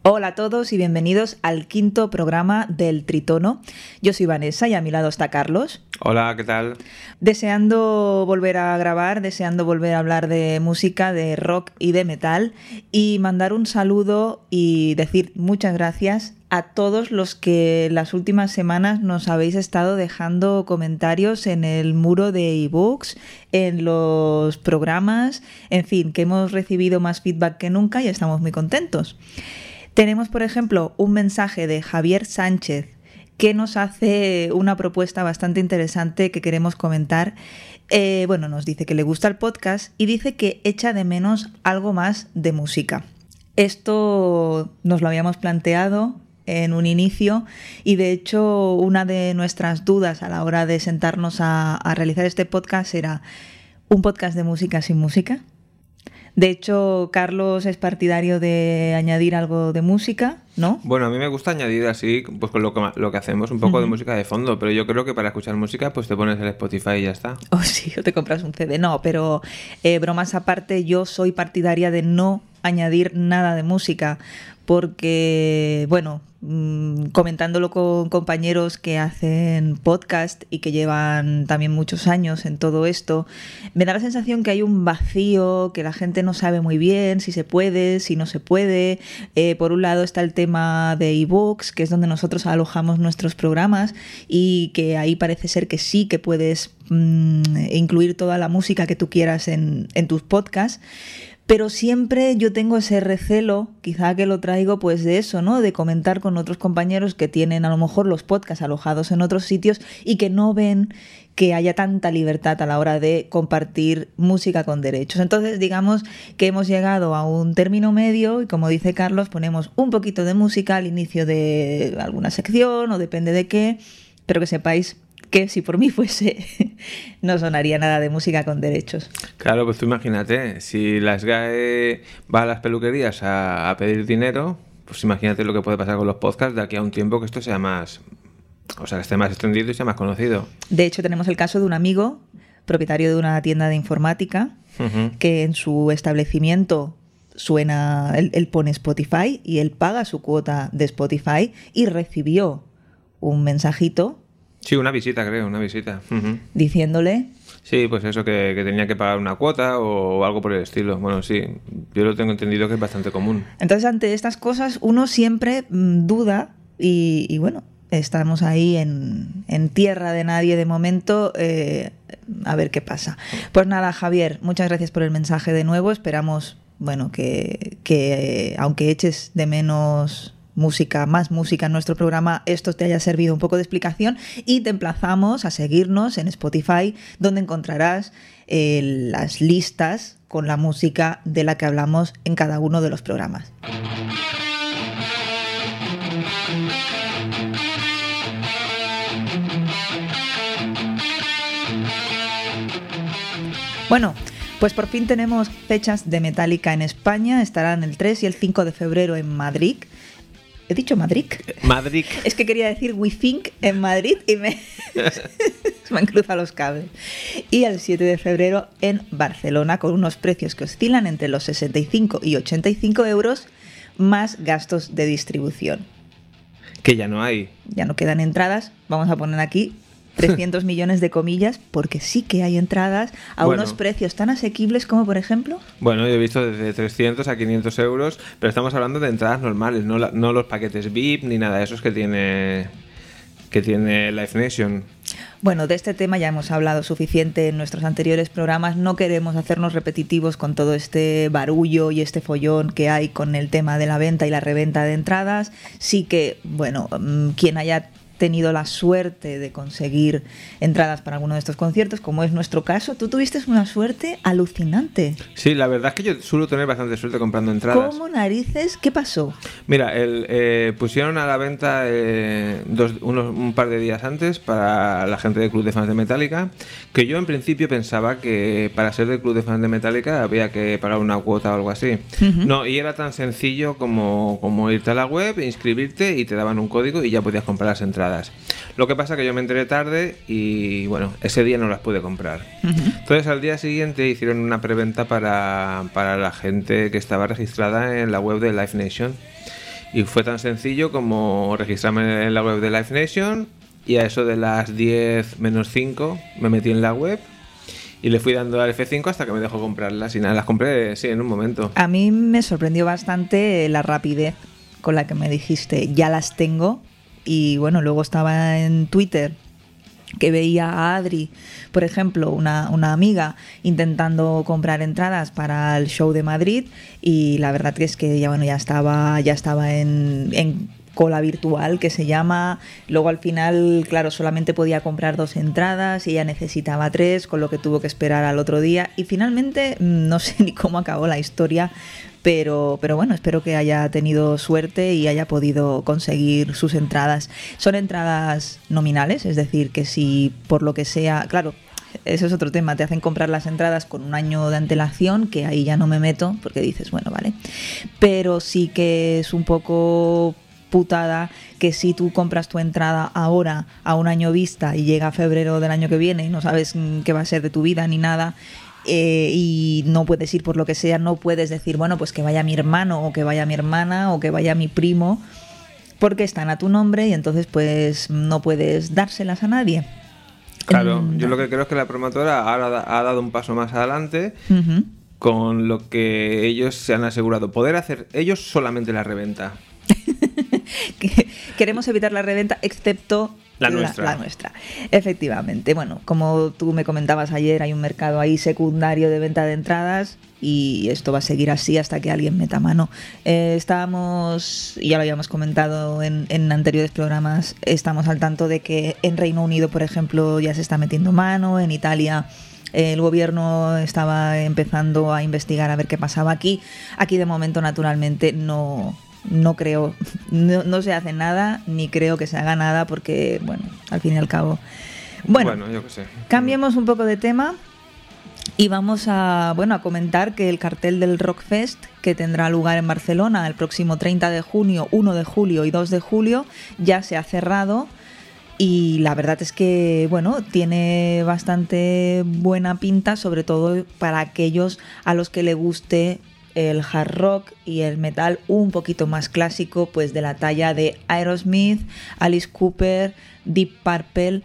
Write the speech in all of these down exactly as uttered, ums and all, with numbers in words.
Hola a todos y bienvenidos al quinto programa del Tritono. Yo soy Vanessa y a mi lado está Carlos. Hola, ¿qué tal? Deseando volver a grabar, deseando volver a hablar de música, de rock y de metal, y mandar un saludo y decir muchas gracias a todos los que las últimas semanas nos habéis estado dejando comentarios en el muro de ebooks, en los programas, en fin, que hemos recibido más feedback que nunca y estamos muy contentos. Tenemos, por ejemplo, un mensaje de Javier Sánchez que nos hace una propuesta bastante interesante que queremos comentar. Eh, bueno, nos dice que le gusta el podcast y dice que echa de menos algo más de música. Esto nos lo habíamos planteado en un inicio y de hecho una de nuestras dudas a la hora de sentarnos a, a realizar este podcast era ¿un podcast de música sin música? De hecho, Carlos es partidario de añadir algo de música, ¿no? Bueno, a mí me gusta añadir así, pues con lo que, lo que hacemos, un poco uh-huh. de música de fondo, pero yo creo que para escuchar música, pues te pones el Spotify y ya está. Oh, sí, o te compras un C D. No, pero eh, bromas aparte, yo soy partidaria de no añadir nada de música, porque, bueno, mmm, comentándolo con compañeros que hacen podcast y que llevan también muchos años en todo esto, me da la sensación que hay un vacío, que la gente no sabe muy bien si se puede, si no se puede. Eh, por un lado está el tema de ebooks, que es donde nosotros alojamos nuestros programas y que ahí parece ser que sí que puedes mmm, incluir toda la música que tú quieras en, en tus podcasts. Pero siempre yo tengo ese recelo, quizá que lo traigo pues de eso, ¿no? De comentar con otros compañeros que tienen a lo mejor los podcasts alojados en otros sitios y que no ven que haya tanta libertad a la hora de compartir música con derechos. Entonces, digamos que hemos llegado a un término medio y, como dice Carlos, ponemos un poquito de música al inicio de alguna sección o depende de qué, pero que sepáis que si por mí fuese, no sonaría nada de música con derechos. Claro, pues tú imagínate, si la S G A E va a las peluquerías a, a pedir dinero, pues imagínate lo que puede pasar con los podcasts de aquí a un tiempo que esto sea más, o sea, que esté más extendido y sea más conocido. De hecho, tenemos el caso de un amigo, propietario de una tienda de informática, uh-huh. que en su establecimiento suena, él, él pone Spotify y él paga su cuota de Spotify y recibió un mensajito. Sí, una visita, creo, una visita. Uh-huh. Diciéndole... Sí, pues eso, que, que tenía que pagar una cuota o, o algo por el estilo. Bueno, sí, yo lo tengo entendido que es bastante común. Entonces, ante estas cosas, uno siempre mmm, duda y, y, bueno, estamos ahí en, en tierra de nadie de momento, eh, a ver qué pasa. Pues nada, Javier, muchas gracias por el mensaje de nuevo. Esperamos, bueno, que, que aunque eches de menos... música, más música en nuestro programa, esto te haya servido un poco de explicación y te emplazamos a seguirnos en Spotify, donde encontrarás eh, las listas con la música de la que hablamos en cada uno de los programas. Bueno, pues por fin tenemos fechas de Metallica en España, estarán el tres y el cinco de febrero en Madrid. ¿He dicho Madrid? Madrid. Es que quería decir We Think en Madrid y me, me han cruzado los cables. Y el siete de febrero en Barcelona, con unos precios que oscilan entre los sesenta y cinco y ochenta y cinco euros, más gastos de distribución. Que ya no hay. Ya no quedan entradas. Vamos a poner aquí trescientos millones de comillas, porque sí que hay entradas a bueno, unos precios tan asequibles como, por ejemplo... Bueno, yo he visto desde trescientos a quinientos euros, pero estamos hablando de entradas normales, no, la, no los paquetes V I P ni nada de esos que tiene, que tiene Live Nation. Bueno, de este tema ya hemos hablado suficiente en nuestros anteriores programas. No queremos hacernos repetitivos con todo este barullo y este follón que hay con el tema de la venta y la reventa de entradas. Sí que, bueno, quien haya tenido la suerte de conseguir entradas para alguno de estos conciertos, como es nuestro caso, tú tuviste una suerte alucinante. Sí, la verdad es que yo suelo tener bastante suerte comprando entradas. ¿Cómo narices? ¿Qué pasó? Mira, el, eh, pusieron a la venta eh, dos, unos, un par de días antes para la gente del Club de Fans de Metallica, que yo en principio pensaba que para ser del Club de Fans de Metallica había que pagar una cuota o algo así. Uh-huh. No, y era tan sencillo como, como irte a la web, inscribirte y te daban un código y ya podías comprar las entradas. Lo que pasa que yo me enteré tarde y bueno, ese día no las pude comprar. Uh-huh. Entonces al día siguiente hicieron una preventa para, para la gente que estaba registrada en la web de Live Nation Y fue tan sencillo como registrarme en la web de Live Nation y a eso de las diez menos cinco me metí en la web y le fui dando al F cinco hasta que me dejó comprarlas y nada, las compré sí en un momento. A mí me sorprendió bastante la rapidez con la que me dijiste ya las tengo. Y bueno, luego estaba en Twitter que veía a Adri, por ejemplo, una, una amiga intentando comprar entradas para el show de Madrid, y la verdad que es que ya bueno ya estaba ya estaba en, en cola virtual, que se llama. Luego al final, claro, solamente podía comprar dos entradas y ella necesitaba tres, con lo que tuvo que esperar al otro día, y finalmente no sé ni cómo acabó la historia. Pero, pero bueno, espero que haya tenido suerte y haya podido conseguir sus entradas. Son entradas nominales, es decir, que si por lo que sea, claro, ese es otro tema, te hacen comprar las entradas con un año de antelación, que ahí ya no me meto, porque dices, bueno, vale. Pero sí que es un poco putada que si tú compras tu entrada ahora a un año vista y llega febrero del año que viene y no sabes qué va a ser de tu vida ni nada, Eh, y no puedes ir por lo que sea, no puedes decir, bueno, pues que vaya mi hermano o que vaya mi hermana o que vaya mi primo, porque están a tu nombre y entonces pues no puedes dárselas a nadie. Claro, mm, yo lo que creo es que la promotora ahora ha dado un paso más adelante uh-huh. con lo que ellos se han asegurado poder hacer ellos solamente la reventa. Queremos evitar la reventa excepto La nuestra. La, la nuestra, efectivamente. Bueno, como tú me comentabas ayer, hay un mercado ahí secundario de venta de entradas y esto va a seguir así hasta que alguien meta mano. Eh, estábamos, ya lo habíamos comentado en, en anteriores programas, estamos al tanto de que en Reino Unido, por ejemplo, ya se está metiendo mano, en Italia el gobierno estaba empezando a investigar a ver qué pasaba aquí. Aquí de momento, naturalmente, no... No creo, no, no se hace nada, ni creo que se haga nada, porque, bueno, al fin y al cabo. Bueno, bueno yo qué sé. Cambiemos un poco de tema y vamos a, bueno, a comentar que el cartel del Rockfest, que tendrá lugar en Barcelona el próximo treinta de junio, uno de julio y dos de julio, ya se ha cerrado. Y la verdad es que, bueno, tiene bastante buena pinta, sobre todo para aquellos a los que le guste el hard rock y el metal un poquito más clásico, pues de la talla de Aerosmith, Alice Cooper, Deep Purple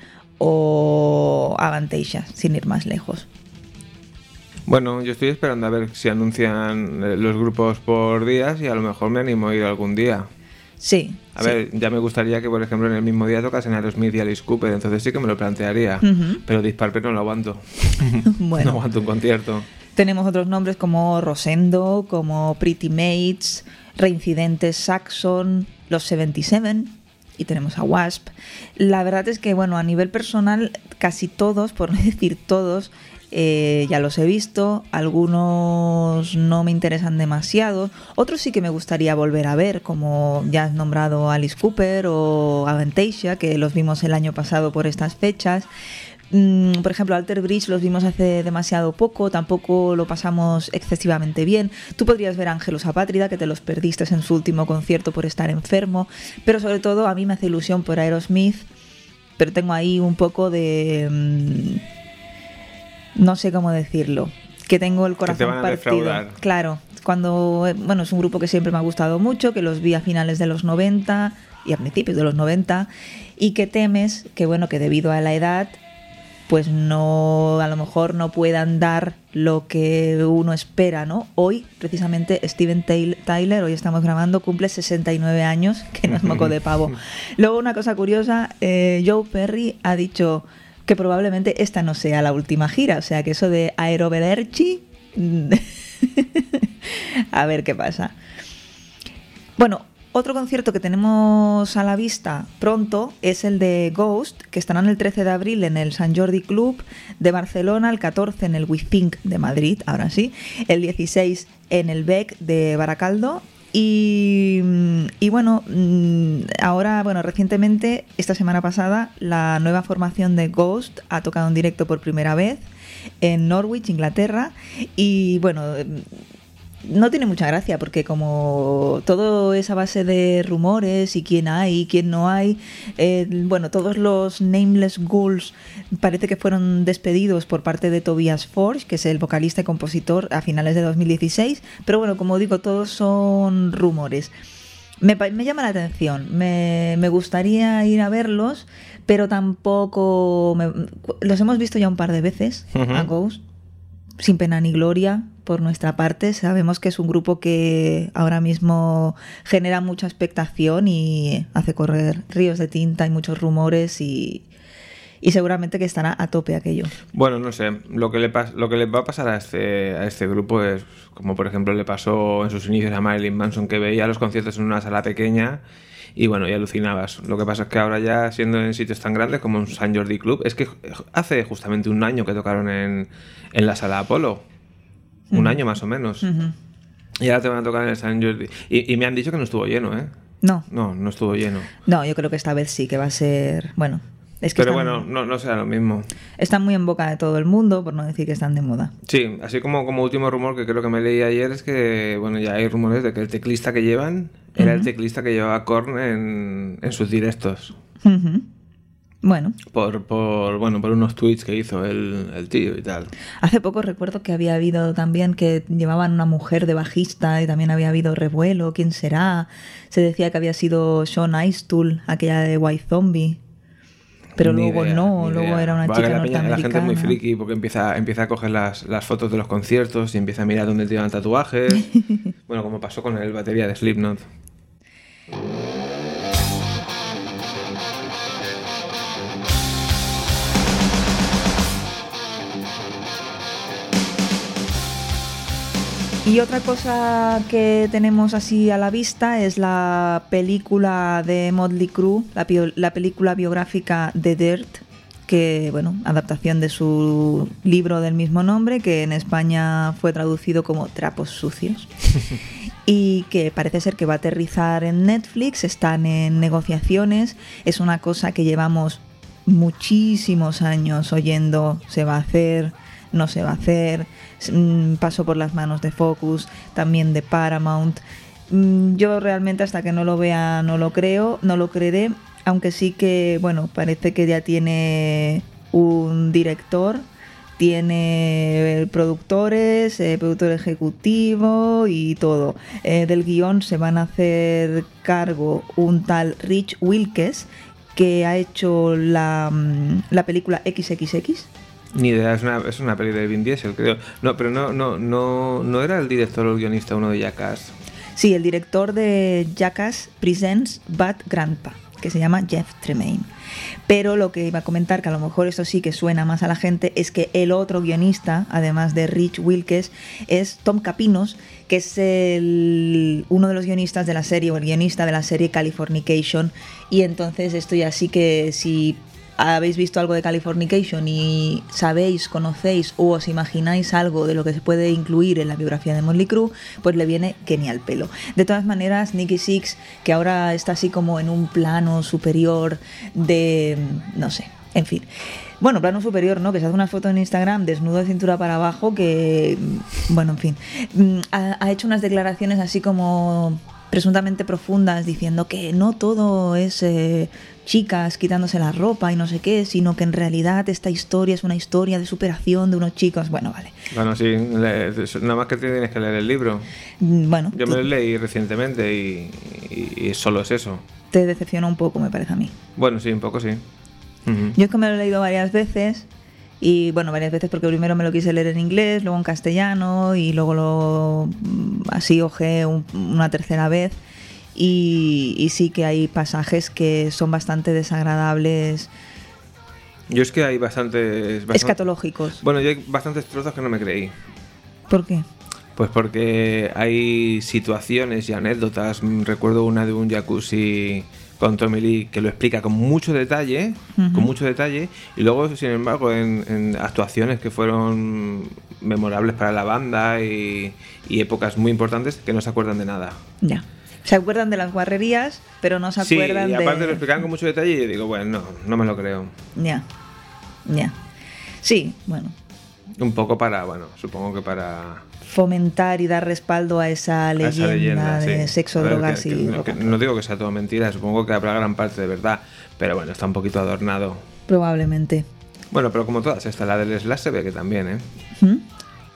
o Avantasia, sin ir más lejos. Bueno, yo estoy esperando a ver si anuncian los grupos por días y a lo mejor me animo a ir algún día. Sí. A sí. ver, ya me gustaría que, por ejemplo, en el mismo día tocasen Aerosmith y Alice Cooper, entonces sí que me lo plantearía. Uh-huh. Pero Deep Purple no lo aguanto. Bueno. No aguanto un concierto. Tenemos otros nombres como Rosendo, como Pretty Mates, Reincidentes Saxon, los setenta y siete, y tenemos a Wasp. La verdad es que, bueno, a nivel personal, casi todos, por no decir todos, eh, ya los he visto. Algunos no me interesan demasiado, otros sí que me gustaría volver a ver, como ya has nombrado Alice Cooper o Avantasia, que los vimos el año pasado por estas fechas. Por ejemplo, Alter Bridge los vimos hace demasiado poco, tampoco lo pasamos excesivamente bien. Tú podrías ver a Ángelus Apátrida, que te los perdiste en su último concierto por estar enfermo, pero sobre todo a mí me hace ilusión por Aerosmith, pero tengo ahí un poco de... no sé cómo decirlo, que tengo el corazón que te van a partido. defraudar. Claro, cuando, bueno, es un grupo que siempre me ha gustado mucho, que los vi a finales de los noventa y a principios de los noventa, y que temes que, bueno, que debido a la edad pues no, a lo mejor no puedan dar lo que uno espera, ¿no? Hoy, precisamente, Steven Tyler, hoy estamos grabando, cumple sesenta y nueve años, que no es moco de pavo. Luego, una cosa curiosa, eh, Joe Perry ha dicho que probablemente esta no sea la última gira, o sea, que eso de Aerovelerchi, a ver qué pasa. Bueno, otro concierto que tenemos a la vista pronto es el de Ghost, que estarán el trece de abril en el Sant Jordi Club de Barcelona, el catorce en el We Think de Madrid, ahora sí, el dieciséis en el B E C de Baracaldo. Y, y bueno, ahora, bueno, recientemente, esta semana pasada, la nueva formación de Ghost ha tocado en directo por primera vez en Norwich, Inglaterra, y bueno, no tiene mucha gracia porque como todo es a base de rumores y quién hay y quién no hay, eh, bueno, todos los Nameless Ghouls parece que fueron despedidos por parte de Tobias Forge, que es el vocalista y compositor, a finales de dos mil dieciséis, pero bueno, como digo, todos son rumores. Me, me llama la atención, me, me gustaría ir a verlos, pero tampoco... Me, los hemos visto ya un par de veces, uh-huh. a Ghost, sin pena ni gloria por nuestra parte. Sabemos que es un grupo que ahora mismo genera mucha expectación y hace correr ríos de tinta y muchos rumores y... Y seguramente que estará a tope aquello. Bueno, no sé. Lo que le pas- lo que le va a pasar a este, a este grupo es, como por ejemplo le pasó en sus inicios a Marilyn Manson, que veía los conciertos en una sala pequeña y bueno, y alucinabas. Lo que pasa es que ahora ya, siendo en sitios tan grandes como en San Jordi Club, es que hace justamente un año que tocaron en, en la sala Apolo. Un uh-huh. año más o menos. Uh-huh. Y ahora te van a tocar en el San Jordi. Y, y me han dicho que no estuvo lleno, ¿eh? No. No, no estuvo lleno. No, yo creo que esta vez sí, que va a ser... Bueno... Es que Pero están, bueno, no, no será lo mismo. Están muy en boca de todo el mundo, por no decir que están de moda. Sí, así como, como último rumor que creo que me leí ayer es que, bueno, ya hay rumores de que el teclista que llevan era uh-huh. el teclista que llevaba Korn en, en sus directos. Uh-huh. Bueno. Por, por, bueno, por unos tweets que hizo el, el tío y tal. Hace poco recuerdo que había habido también que llevaban una mujer de bajista y también había habido revuelo. ¿Quién será? Se decía que había sido Sean Istool, aquella de White Zombie. Pero ni luego idea, no, luego era una Va, chica la norteamericana. La gente es muy friki porque empieza, empieza a coger las, las fotos de los conciertos y empieza a mirar dónde te llevan tatuajes. Bueno, como pasó con el batería de Slipknot. Y otra cosa que tenemos así a la vista es la película de Motley Crue, la, pio- la película biográfica The Dirt, que, bueno, adaptación de su libro del mismo nombre, que en España fue traducido como Trapos Sucios. Y que parece ser que va a aterrizar en Netflix, están en negociaciones, es una cosa que llevamos muchísimos años oyendo, se va a hacer... no se va a hacer, pasó por las manos de Focus, también de Paramount. Yo realmente hasta que no lo vea no lo creo, no lo creeré, aunque sí que, bueno, parece que ya tiene un director, tiene productores, eh, productor ejecutivo y todo. Eh, del guión se van a hacer cargo un tal Rich Wilkes, que ha hecho la, la película equis equis equis. Ni idea, es una, es una peli de Vin Diesel, creo. No, pero no, no, no, no era el director o el guionista uno de Jackass. Sí, el director de Jackass Presents Bad Grandpa, que se llama Jeff Tremaine. Pero lo que iba a comentar, que a lo mejor esto sí que suena más a la gente, es que el otro guionista, además de Rich Wilkes, es Tom Capinos, que es el, uno de los guionistas de la serie, o el guionista de la serie Californication. Y entonces esto ya sí que si habéis visto algo de Californication y sabéis, conocéis o os imagináis algo de lo que se puede incluir en la biografía de Motley Crue, pues le viene que ni al pelo. De todas maneras, Nikki Sixx, que ahora está así como en un plano superior de... no sé, en fin. Bueno, plano superior, ¿no? Que se hace una foto en Instagram desnudo de cintura para abajo que... bueno, en fin. Ha, ha hecho unas declaraciones así como presuntamente profundas diciendo que no todo es... Eh, chicas quitándose la ropa y no sé qué, sino que en realidad esta historia es una historia de superación de unos chicos. Bueno, vale. Bueno, sí, le, nada más que tienes que leer el libro. Bueno, yo me lo leí recientemente y, y, y solo es eso. Te decepciona un poco, me parece a mí. Bueno, sí, un poco sí. Uh-huh. Yo es que me lo he leído varias veces y bueno, varias veces porque primero me lo quise leer en inglés, luego en castellano y luego lo así ojeé un, una tercera vez. Y, y sí que hay pasajes que son bastante desagradables. Yo es que hay bastantes... Bastante, escatológicos. Bueno, yo hay bastantes trozos que no me creí. ¿Por qué? Pues porque hay situaciones y anécdotas. Recuerdo una de un jacuzzi con Tommy Lee que lo explica con mucho detalle, uh-huh. con mucho detalle, y luego, sin embargo, en, en actuaciones que fueron memorables para la banda y, y épocas muy importantes que no se acuerdan de nada. Ya. Se acuerdan de las guarrerías, pero no se acuerdan de... Sí, y aparte de... lo explican con mucho detalle y yo digo, bueno, no, no me lo creo. Ya, ya. Sí, bueno. Un poco para, bueno, supongo que para... fomentar y dar respaldo a esa leyenda, a esa leyenda de sí. sexo, ver, drogas que, y... Que, que, no digo que sea todo mentira, supongo que habrá gran parte de verdad, pero bueno, está un poquito adornado. Probablemente. Bueno, pero como todas, esta, la del Slash se ve que también, ¿eh? ¿Mm?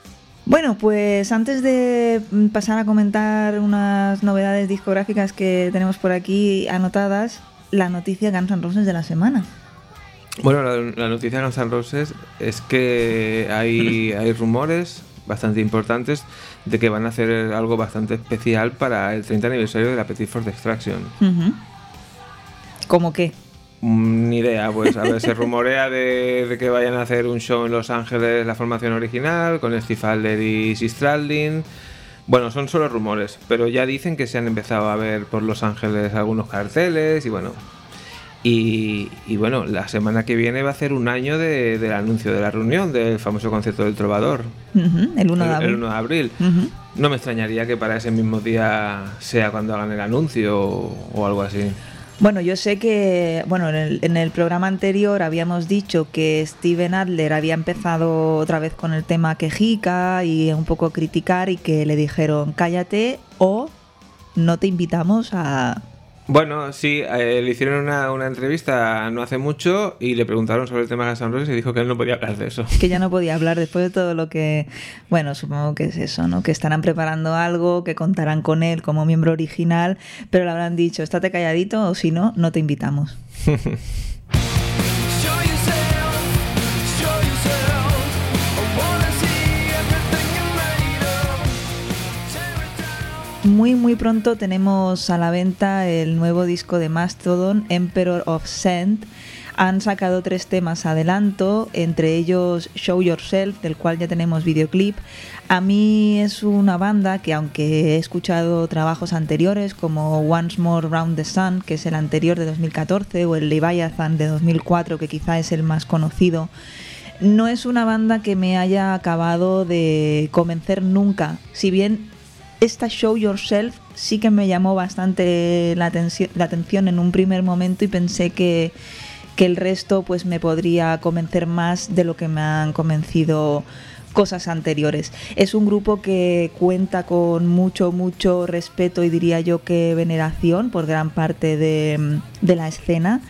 Bueno, pues antes de pasar a comentar unas novedades discográficas que tenemos por aquí anotadas, la noticia Guns N' Roses de la semana. Bueno, la, la noticia de Guns N' Roses es que hay, hay rumores bastante importantes de que van a hacer algo bastante especial para el treinta aniversario de la Appetite for Destruction. Uh-huh. ¿Cómo qué? Mm, ni idea, pues a ver, se rumorea de, de que vayan a hacer un show en Los Ángeles, la formación original, con Steve Adler y Sis Stradlin. Bueno, son solo rumores, pero ya dicen que se han empezado a ver por Los Ángeles algunos carteles y bueno... Y, y bueno, la semana que viene va a ser un año de, del anuncio de la reunión del famoso concierto del Trovador. Uh-huh, el uno de abril. El, el uno de abril. Uh-huh. No me extrañaría que para ese mismo día sea cuando hagan el anuncio o, o algo así. Bueno, yo sé que bueno en el, en el programa anterior habíamos dicho que Steven Adler había empezado otra vez con el tema quejica y un poco criticar y que le dijeron cállate o no te invitamos a... Bueno, sí, eh, le hicieron una, una entrevista no hace mucho y le preguntaron sobre el tema de Guns N' Roses y dijo que él no podía hablar de eso. Que ya no podía hablar después de todo lo que... Bueno, supongo que es eso, ¿no? Que estarán preparando algo, que contarán con él como miembro original, pero le habrán dicho, estate calladito o si no, no te invitamos. Muy muy pronto tenemos a la venta el nuevo disco de Mastodon, Emperor of Sand. Han sacado tres temas adelanto, entre ellos Show Yourself, del cual ya tenemos videoclip. A mí es una banda que, aunque he escuchado trabajos anteriores como Once More Round the Sun, que es el anterior de dos mil catorce, o el Leviathan de dos mil cuatro, que quizá es el más conocido, no es una banda que me haya acabado de convencer nunca. Si bien esta Show Yourself sí que me llamó bastante la, atención, la atención en un primer momento y pensé que, que el resto pues me podría convencer más de lo que me han convencido cosas anteriores. Es un grupo que cuenta con mucho, mucho respeto y diría yo que veneración por gran parte de, de la escena.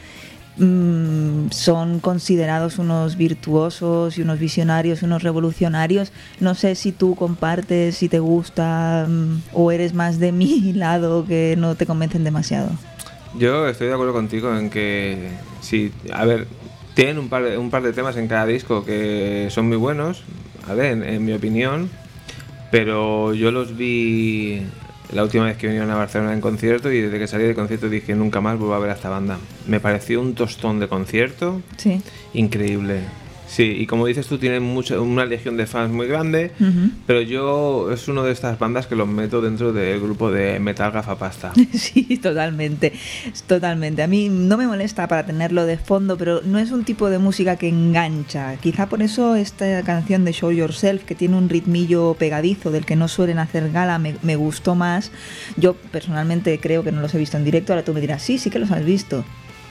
Mm, son considerados unos virtuosos y unos visionarios, unos revolucionarios. No sé si tú compartes, si te gusta mm, o eres más de mi lado que no te convencen demasiado. Yo estoy de acuerdo contigo en que sí, a ver, tienen un par de, un par de temas en cada disco que son muy buenos, a ver, en, en mi opinión, pero yo los vi la última vez que vinieron a Barcelona en concierto y desde que salí del concierto dije nunca más vuelvo a ver a esta banda. Me pareció un tostón de concierto, sí, increíble. Sí, y como dices tú, tienen mucha, una legión de fans muy grande, uh-huh. Pero yo es una de estas bandas que los meto dentro del grupo de metal gafapasta. Sí, totalmente, totalmente. A mí no me molesta para tenerlo de fondo, pero no es un tipo de música que engancha. Quizá por eso esta canción de Show Yourself, que tiene un ritmillo pegadizo del que no suelen hacer gala, me, me gustó más. Yo personalmente creo que no los he visto en directo, ahora tú me dirás, sí, sí que los has visto.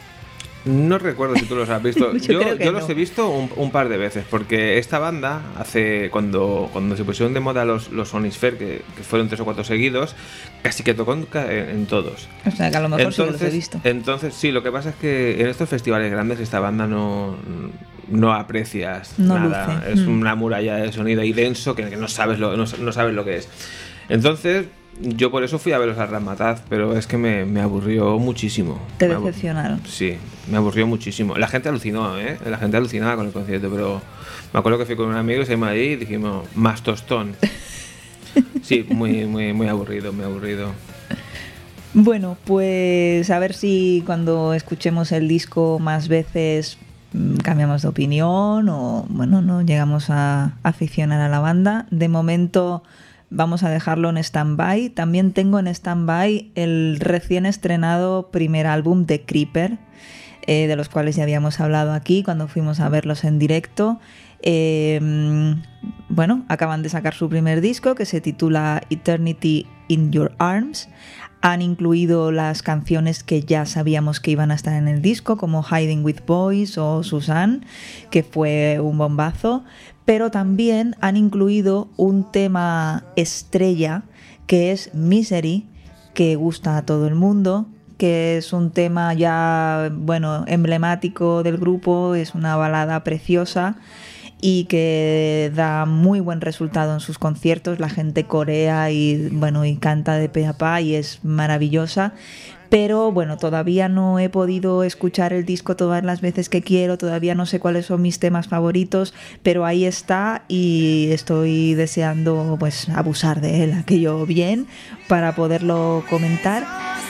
No recuerdo si tú los has visto. yo yo, yo los no. he visto un, un par de veces, porque esta banda, hace cuando, cuando se pusieron de moda los, los Sonisphere, que, que fueron tres o cuatro seguidos, casi que tocó en, en todos. O sea, que a lo mejor entonces, sí los he visto. Entonces, sí, lo que pasa es que en estos festivales grandes esta banda no, no aprecias no nada. Luce. Es mm. una muralla de sonido y denso que, que no, sabes lo, no, no sabes lo que es. Entonces... yo por eso fui a verlos a Ramataz, pero es que me, me aburrió muchísimo. ¿Te me decepcionaron? Abur- sí, me aburrió muchísimo. La gente alucinó, ¿eh? La gente alucinaba con el concierto, pero me acuerdo que fui con un amigo y salimos allí y dijimos, más tostón. Sí, muy, muy, muy aburrido, muy aburrido. Bueno, pues a ver si cuando escuchemos el disco más veces cambiamos de opinión o, bueno, no llegamos a aficionar a la banda. De momento... vamos a dejarlo en stand-by. También tengo en stand-by el recién estrenado primer álbum de Creeper, eh, de los cuales ya habíamos hablado aquí cuando fuimos a verlos en directo. Eh, bueno, acaban de sacar su primer disco que se titula Eternity in Your Arms. Han incluido las canciones que ya sabíamos que iban a estar en el disco, como Hiding with Boys o Suzanne, que fue un bombazo. Pero también han incluido un tema estrella que es Misery, que gusta a todo el mundo, que es un tema ya, bueno, emblemático del grupo, es una balada preciosa y que da muy buen resultado en sus conciertos. La gente corea y, bueno, y canta de pe a pa y es maravillosa. Pero bueno, todavía no he podido escuchar el disco todas las veces que quiero, todavía no sé cuáles son mis temas favoritos, pero ahí está y estoy deseando pues abusar de él, aquello bien, para poderlo comentar.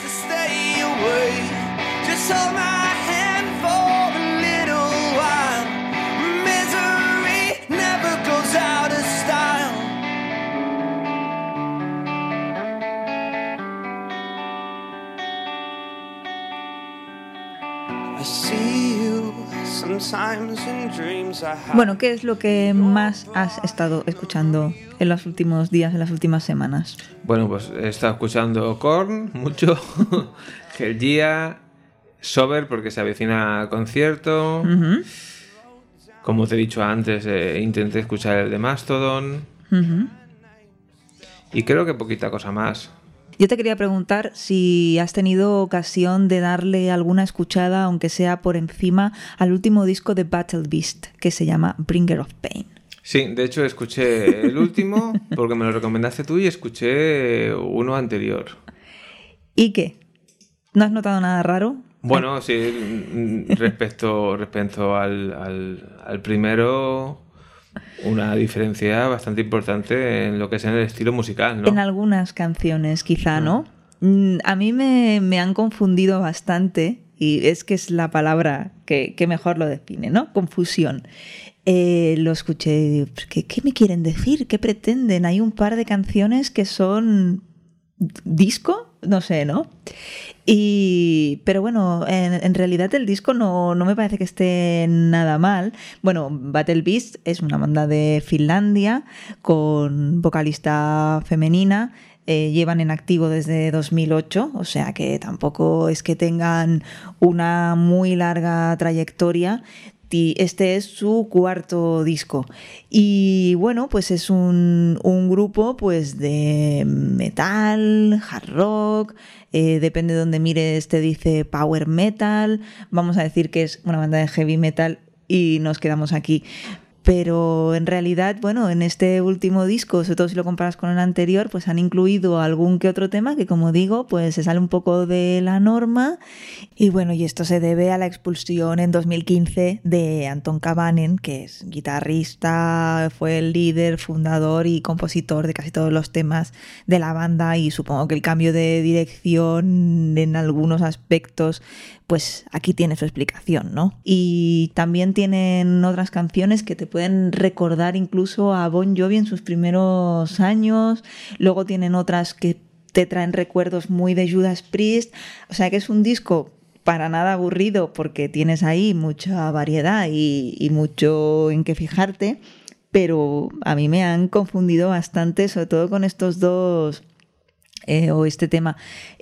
Bueno, ¿qué es lo que más has estado escuchando en los últimos días, en las últimas semanas? Bueno, pues he estado escuchando Korn mucho, Hell Yeah, Sober porque se avecina concierto. Uh-huh. Como te he dicho antes, eh, intenté escuchar el de Mastodon. Uh-huh. Y creo que poquita cosa más. Yo te quería preguntar si has tenido ocasión de darle alguna escuchada, aunque sea por encima, al último disco de Battle Beast, que se llama Bringer of Pain. Sí, de hecho escuché el último porque me lo recomendaste tú y escuché uno anterior. ¿Y qué? ¿No has notado nada raro? Bueno, sí, respecto, respecto al, al, al primero... Una diferencia bastante importante en lo que es en el estilo musical, ¿no? En algunas canciones, quizá, ¿no? Mm. A mí me, me han confundido bastante, y es que es la palabra que, que mejor lo define, ¿no? Confusión. Eh, lo escuché y digo, ¿qué, ¿qué me quieren decir? ¿Qué pretenden? Hay un par de canciones que son disco, no sé, ¿no? Y, pero bueno, en, en realidad el disco no, no me parece que esté nada mal. Bueno, Battle Beast es una banda de Finlandia con vocalista femenina. Eh, llevan en activo desde dos mil ocho, o sea que tampoco es que tengan una muy larga trayectoria. Este es su cuarto disco y bueno, pues es un, un grupo pues de metal, hard rock, eh, depende de donde mires te dice power metal, vamos a decir que es una banda de heavy metal y nos quedamos aquí. Pero en realidad, bueno, en este último disco, sobre todo si lo comparas con el anterior, pues han incluido algún que otro tema que, como digo, pues se sale un poco de la norma. Y bueno, y esto se debe a la expulsión en dos mil quince de Anton Kabanen, que es guitarrista, fue el líder, fundador y compositor de casi todos los temas de la banda, y supongo que el cambio de dirección en algunos aspectos pues aquí tiene su explicación, ¿no? Y también tienen otras canciones que te pueden recordar incluso a Bon Jovi en sus primeros años, luego tienen otras que te traen recuerdos muy de Judas Priest, o sea que es un disco para nada aburrido porque tienes ahí mucha variedad y, y mucho en qué fijarte, pero a mí me han confundido bastante, sobre todo con estos dos, eh, o este tema,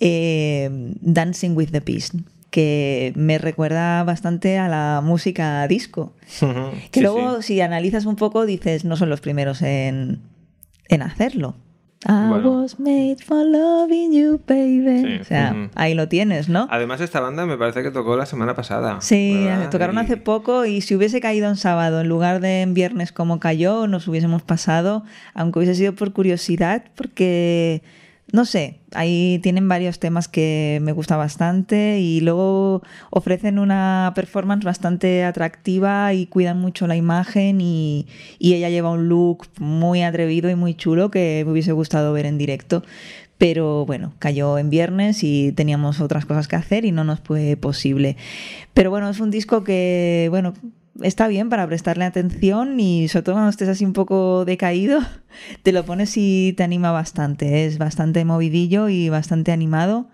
eh, Dancing with the Beast, que me recuerda bastante a la música disco. Uh-huh. Que sí, luego, sí. Si analizas un poco, dices, no son los primeros en, en hacerlo. I bueno. was made for loving you, baby. Sí. O sea, uh-huh. Ahí lo tienes, ¿no? Además, esta banda me parece que tocó la semana pasada. Sí, ¿verdad? Tocaron y... hace poco, y si hubiese caído en sábado en lugar de en viernes como cayó, nos hubiésemos pasado, aunque hubiese sido por curiosidad, porque... No sé, ahí tienen varios temas que me gusta bastante y luego ofrecen una performance bastante atractiva y cuidan mucho la imagen y, y ella lleva un look muy atrevido y muy chulo que me hubiese gustado ver en directo. Pero bueno, cayó en viernes y teníamos otras cosas que hacer y no nos fue posible. Pero bueno, es un disco que, bueno... está bien para prestarle atención y sobre todo cuando estés así un poco decaído te lo pones y te anima bastante, es bastante movidillo y bastante animado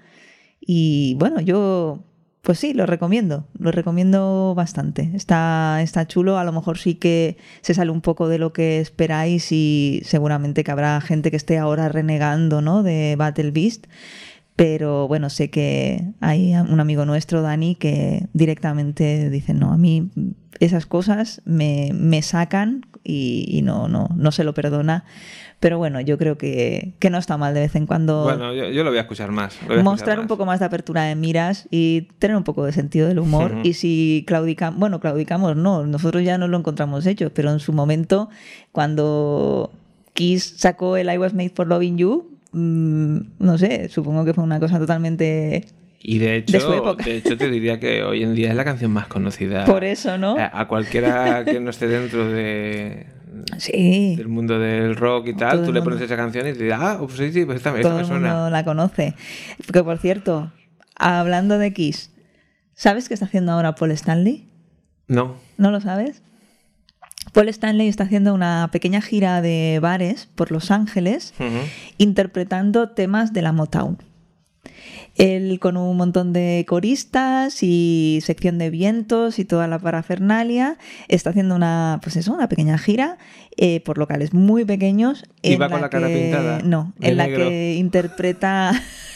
y bueno, yo pues sí, lo recomiendo, lo recomiendo bastante, está, está chulo, a lo mejor sí que se sale un poco de lo que esperáis y seguramente que habrá gente que esté ahora renegando, ¿no?, de Battle Beast, Pero bueno, sé que hay un amigo nuestro, Dani, que directamente dice, no, a mí esas cosas me, me sacan y, y no, no, no se lo perdona. Pero bueno, yo creo que, que no está mal de vez en cuando. Bueno, yo, yo lo voy a escuchar más. Voy a mostrar escuchar un más. poco más de apertura de miras y tener un poco de sentido del humor. Uh-huh. Y si claudicamos, bueno, claudicamos no, nosotros ya no lo encontramos hecho, pero en su momento, cuando Kiss sacó el I Was Made for Loving You, mmm, no sé, supongo que fue una cosa totalmente... Y de hecho, de su época. de hecho te diría que hoy en día es la canción más conocida. Por eso, ¿no? A, a cualquiera que no esté dentro de... Sí. del mundo del rock y tal, Todo tú le el pones mundo. esa canción y te dirás, ah, pues sí, sí, pues esta, esta Todo me el suena. mundo la conoce. Que por cierto, hablando de Kiss, ¿sabes qué está haciendo ahora Paul Stanley? No. ¿No lo sabes? Paul Stanley está haciendo una pequeña gira de bares por Los Ángeles, Uh-huh. interpretando temas de la Motown. Él con un montón de coristas y sección de vientos y toda la parafernalia está haciendo una, pues eso, una pequeña gira eh, por locales muy pequeños. ¿Y en va con la cara que- pintada? No, de en la negro. que interpreta...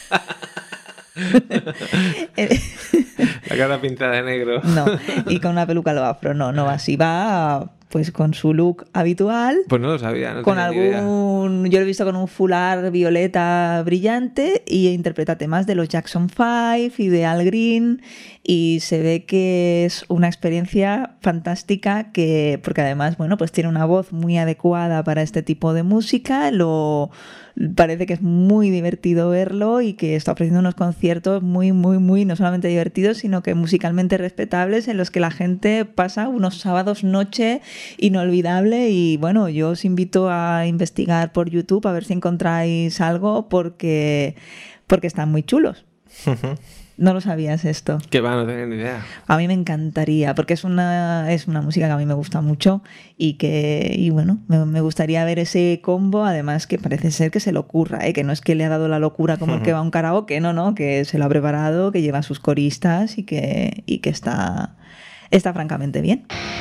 La cara pintada de negro. No, y con una peluca a lo afro, no, no va así, va pues con su look habitual. Pues no lo sabía, no Con tenía ni idea. algún, yo lo he visto con un fular violeta brillante y interpreta temas de los Jackson Five y de Al Green y se ve que es una experiencia fantástica que, porque además, bueno, pues tiene una voz muy adecuada para este tipo de música, lo parece que es muy divertido verlo y que está ofreciendo unos conciertos muy, muy, muy, no solamente divertidos, sino que musicalmente respetables en los que la gente pasa unos sábados noche inolvidable y bueno, yo os invito a investigar por YouTube a ver si encontráis algo porque, porque están muy chulos. Uh-huh. ¿No lo sabías esto? Que va, no tenía ni idea. A mí me encantaría, porque es una, es una música que a mí me gusta mucho y que, y bueno, me, me gustaría ver ese combo, además que parece ser que se le ocurra, ¿eh? Que no es que le ha dado la locura como el que va a un karaoke, no, no, que se lo ha preparado, que lleva a sus coristas y que, y que está, está francamente bien.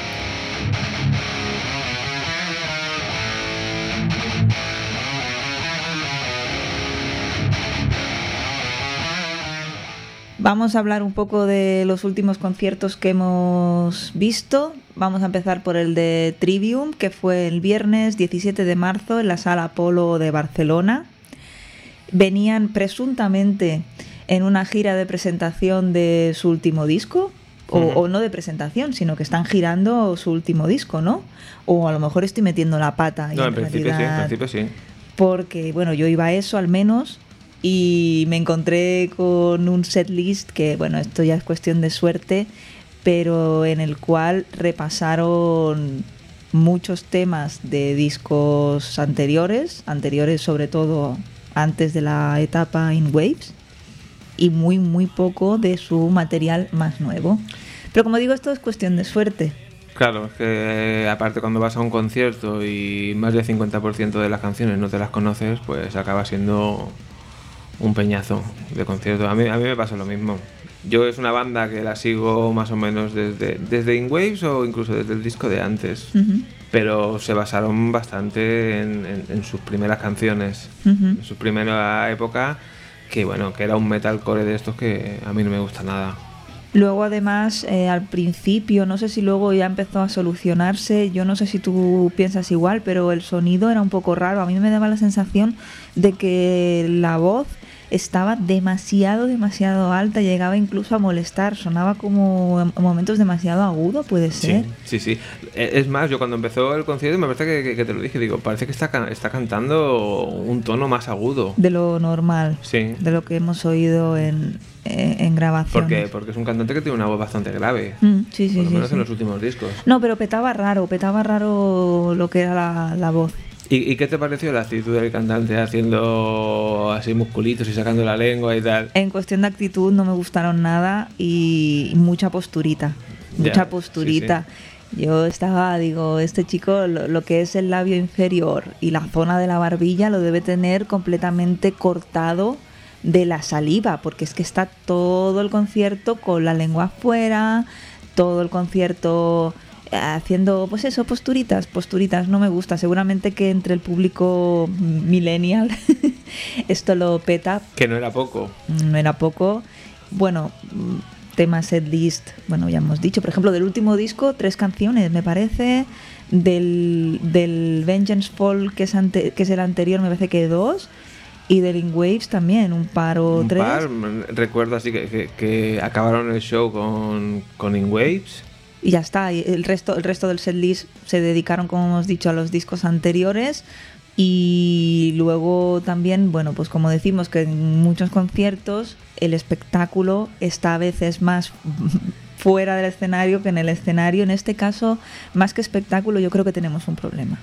Vamos a hablar un poco de los últimos conciertos que hemos visto. Vamos a empezar por el de Trivium, que fue el viernes diecisiete de marzo en la Sala Apolo de Barcelona. Venían presuntamente en una gira de presentación de su último disco, o, Uh-huh. o no de presentación, sino que están girando su último disco, ¿no? O a lo mejor estoy metiendo la pata. y No, en principio sí, en realidad- principio sí. Porque, bueno, yo iba a eso al menos y me encontré con un setlist que, bueno, esto ya es cuestión de suerte, pero en el cual repasaron muchos temas de discos anteriores, anteriores sobre todo antes de la etapa In Waves, y muy, muy poco de su material más nuevo. Pero como digo, esto es cuestión de suerte. Claro, es que eh, aparte cuando vas a un concierto y más del cincuenta por ciento de las canciones no te las conoces, pues acaba siendo un peñazo de concierto. A mí, a mí me pasa lo mismo. Yo es una banda que la sigo más o menos desde, desde In Waves o incluso desde el disco de antes, Uh-huh. pero se basaron bastante en, en- en sus primeras canciones, Uh-huh. en su primera época, que bueno, que era un metalcore de estos que a mí no me gusta nada. Luego, además, eh, al principio, no sé si luego ya empezó a solucionarse, yo no sé si tú piensas igual, pero el sonido era un poco raro. A mí me daba la sensación de que la voz estaba demasiado, demasiado alta, llegaba incluso a molestar, sonaba como en momentos demasiado agudo, puede ser. Sí, sí, sí. Eh, Es más, yo cuando empezó el concierto me parece que, que- que te lo dije, digo, parece que está, can- está cantando un tono más agudo. De lo normal, Sí. de lo que hemos oído en, en, en grabaciones. Porque, porque es un cantante que tiene una voz bastante grave. Mm, sí, sí, por lo sí, menos sí. en los últimos discos. No, pero petaba raro, petaba raro lo que era la, la voz. ¿Y, y qué te pareció la actitud del cantante haciendo así musculitos y sacando la lengua y tal? En cuestión de actitud no me gustaron nada y mucha posturita, Ya, mucha posturita. Yo estaba, digo, este chico lo, lo que es el labio inferior y la zona de la barbilla lo debe tener completamente cortado de la saliva, porque es que está todo el concierto con la lengua afuera, todo el concierto haciendo, pues eso, posturitas, posturitas, no me gusta. Seguramente que entre el público millennial esto lo peta. Que no era poco. No era poco. Bueno, tema setlist, bueno, ya hemos dicho, por ejemplo, del último disco, tres canciones, me parece. Del, del Vengeance Fall, que es, ante, que es el anterior, me parece que dos. Y del In Waves también, un par o un tres. Par, recuerdo así que, que, que acabaron el show con, con In Waves. Y ya está, y el resto, el resto del setlist se dedicaron, como hemos dicho, a los discos anteriores. Y luego también, bueno, pues como decimos que en muchos conciertos el espectáculo está a veces más fuera del escenario que en el escenario. En este caso, más que espectáculo, yo creo que tenemos un problema.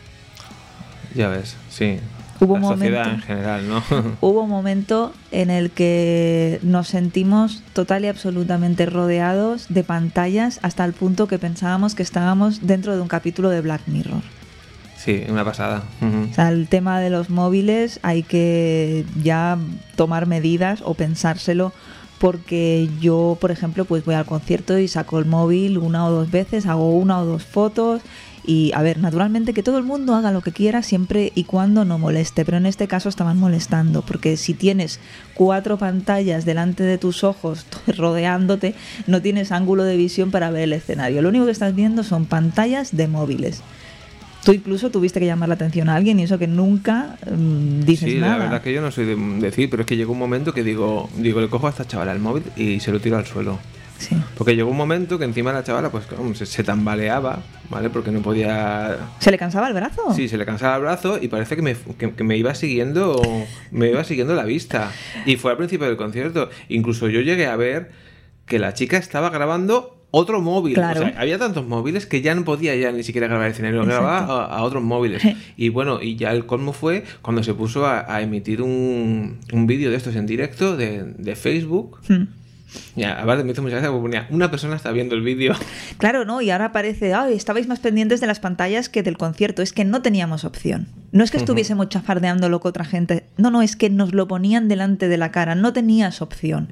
Ya ves, sí. Hubo la sociedad momento, en general, ¿no? Hubo un momento en el que nos sentimos total y absolutamente rodeados de pantallas hasta el punto que pensábamos que estábamos dentro de un capítulo de Black Mirror. Sí, una pasada. Uh-huh. O sea, el tema de los móviles hay que ya tomar medidas o pensárselo, porque yo, por ejemplo, pues voy al concierto y saco el móvil una o dos veces, hago una o dos fotos. Y, a ver, naturalmente que todo el mundo haga lo que quiera siempre y cuando no moleste, pero en este caso estaban molestando, porque si tienes cuatro pantallas delante de tus ojos rodeándote, no tienes ángulo de visión para ver el escenario. Lo único que estás viendo son pantallas de móviles. Tú incluso tuviste que llamar la atención a alguien y eso que nunca mmm, dices sí, nada. Sí, la verdad es que yo no soy de decir, pero es que llegó un momento que digo, digo le cojo a esta chavala el móvil y se lo tiro al suelo. Sí. Porque llegó un momento que encima la chavala pues se, se tambaleaba, ¿vale? Porque no podía... ¿Se le cansaba el brazo? Sí, se le cansaba el brazo y parece que me, que, que me iba siguiendo me iba siguiendo la vista. Y fue al principio del concierto. Incluso yo llegué a ver que la chica estaba grabando otro móvil. Claro. O sea, había tantos móviles que ya no podía ya ni siquiera grabar el escenario, grababa a, a otros móviles. Y bueno, y ya el colmo fue cuando se puso a, a emitir un, un vídeo de estos en directo de, de Facebook. Hmm. Ya, aparte me hizo mucha gracia porque ponía, una persona está viendo el vídeo. Claro, ¿no? Y ahora parece, ay, estabais más pendientes de las pantallas que del concierto. Es que no teníamos opción. No es que estuviésemos uh-huh. chafardeándolo con otra gente. No, no, es que nos lo ponían delante de la cara. No tenías opción.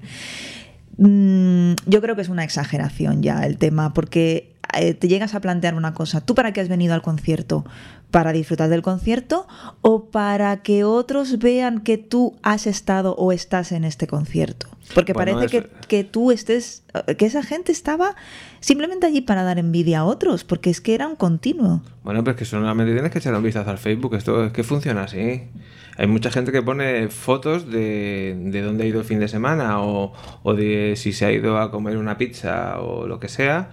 Mm, yo creo que es una exageración ya el tema, porque eh, te llegas a plantear una cosa. ¿Tú para qué has venido al concierto? ¿Para disfrutar del concierto o para que otros vean que tú has estado o estás en este concierto? Porque bueno, parece es... que, que tú estés, que esa gente estaba simplemente allí para dar envidia a otros, porque es que era un continuo. Bueno, pero es que solamente tienes que echar un vistazo al Facebook, esto es que funciona así. Hay mucha gente que pone fotos de, de dónde ha ido el fin de semana o, o de si se ha ido a comer una pizza o lo que sea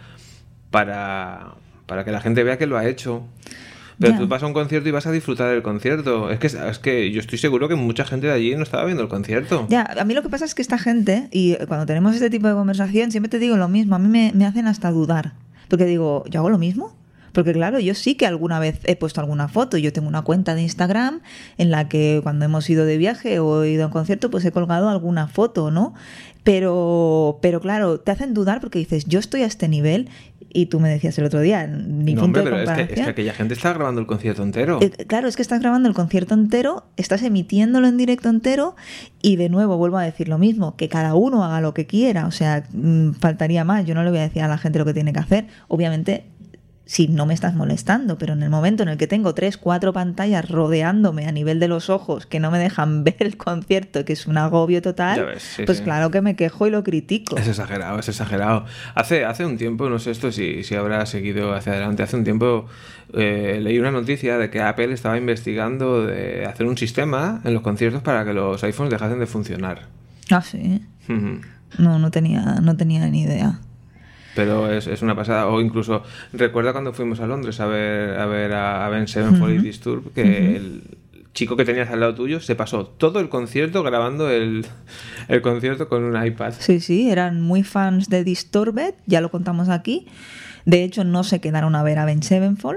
para, para que la gente vea que lo ha hecho. Pero ya. Tú vas a un concierto y vas a disfrutar del concierto. Es que, es que yo estoy seguro que mucha gente de allí no estaba viendo el concierto. Ya, a mí lo que pasa es que esta gente, y cuando tenemos este tipo de conversación, siempre te digo lo mismo. A mí me, me hacen hasta dudar. Porque digo, ¿yo hago lo mismo? Porque claro, yo sí que alguna vez he puesto alguna foto. Yo tengo una cuenta de Instagram en la que cuando hemos ido de viaje o he ido a un concierto, pues he colgado alguna foto, ¿no? Pero, pero claro, te hacen dudar porque dices, yo estoy a este nivel. Y tú me decías el otro día, ni no, punto hombre, de pero comparación. Es que, es que aquella gente está grabando el concierto entero. Eh, claro, es que estás grabando el concierto entero, estás emitiéndolo en directo entero y de nuevo vuelvo a decir lo mismo, que cada uno haga lo que quiera. O sea, mmm, faltaría más. Yo no le voy a decir a la gente lo que tiene que hacer. Obviamente, si no me estás molestando, pero en el momento en el que tengo tres, cuatro pantallas rodeándome a nivel de los ojos que no me dejan ver el concierto, que es un agobio total, ves, sí, pues sí. Claro que me quejo y lo critico. Es exagerado, es exagerado. Hace, hace un tiempo, no sé esto si, si habrá seguido hacia adelante, hace un tiempo eh, leí una noticia de que Apple estaba investigando de hacer un sistema en los conciertos para que los iPhones dejasen de funcionar. Ah, sí. Uh-huh. No, no tenía, no tenía ni idea. Pero es, es una pasada. O incluso, recuerda cuando fuimos a Londres a ver a, ver a, a Ben Sevenfold uh-huh. y Disturb, que uh-huh. el chico que tenías al lado tuyo se pasó todo el concierto grabando el, el concierto con un iPad. Sí, sí, eran muy fans de Disturbed, ya lo contamos aquí. De hecho, no se quedaron a ver a Ben Sevenfold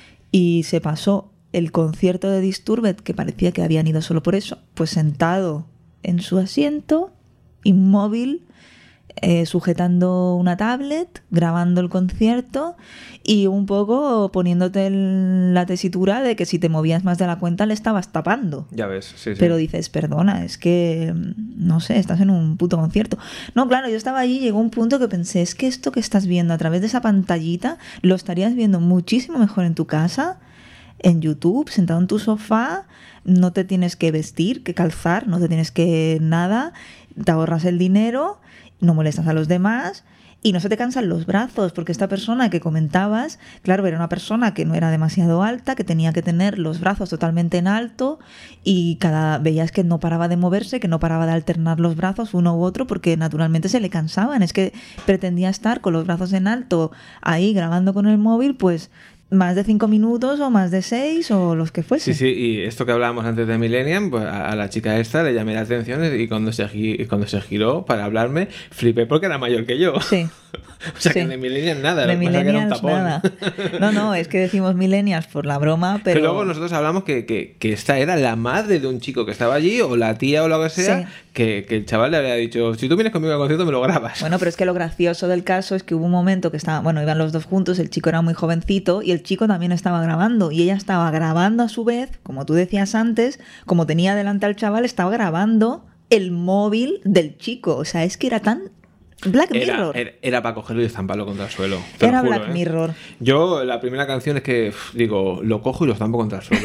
y se pasó el concierto de Disturbed, que parecía que habían ido solo por eso, pues sentado en su asiento, inmóvil, eh, sujetando una tablet, grabando el concierto y un poco poniéndote el, la tesitura de que si te movías más de la cuenta le estabas tapando. Ya ves, sí, sí. Pero dices, perdona, es que, no sé, estás en un puto concierto. No, claro, yo estaba allí y llegó un punto que pensé, es que esto que estás viendo a través de esa pantallita lo estarías viendo muchísimo mejor en tu casa, en YouTube, sentado en tu sofá, no te tienes que vestir, que calzar, no te tienes que nada, te ahorras el dinero, no molestas a los demás y no se te cansan los brazos, porque esta persona que comentabas, claro, era una persona que no era demasiado alta, que tenía que tener los brazos totalmente en alto y cada veías que no paraba de moverse, que no paraba de alternar los brazos uno u otro, porque naturalmente se le cansaban. Es que pretendía estar con los brazos en alto ahí grabando con el móvil, pues más de cinco minutos o más de seis o los que fuese. Sí, sí, y esto que hablábamos antes de Millennium, pues a, a la chica esta le llamé la atención y cuando se, gi- cuando se giró para hablarme, flipé porque era mayor que yo. Sí. O sea Sí. que de Millennium nada, De lo que pasa es que era un millennials tapón. nada. No, no, es que decimos millennials por la broma, pero... Que luego nosotros hablamos que, que, que esta era la madre de un chico que estaba allí, o la tía o lo que sea, Sí. que, que el chaval le había dicho, si tú vienes conmigo al concierto me lo grabas. Bueno, pero es que lo gracioso del caso es que hubo un momento que estaba, bueno, iban los dos juntos, el chico era muy jovencito y el chico también estaba grabando y ella estaba grabando a su vez, como tú decías antes, como tenía delante al chaval, estaba grabando el móvil del chico. O sea, es que era tan Black Era, Mirror. era, era para cogerlo y estamparlo contra el suelo. Te Era lo juro, Black ¿eh? Mirror. Yo, la primera canción es que, uf, digo, lo cojo y lo estampo contra el suelo.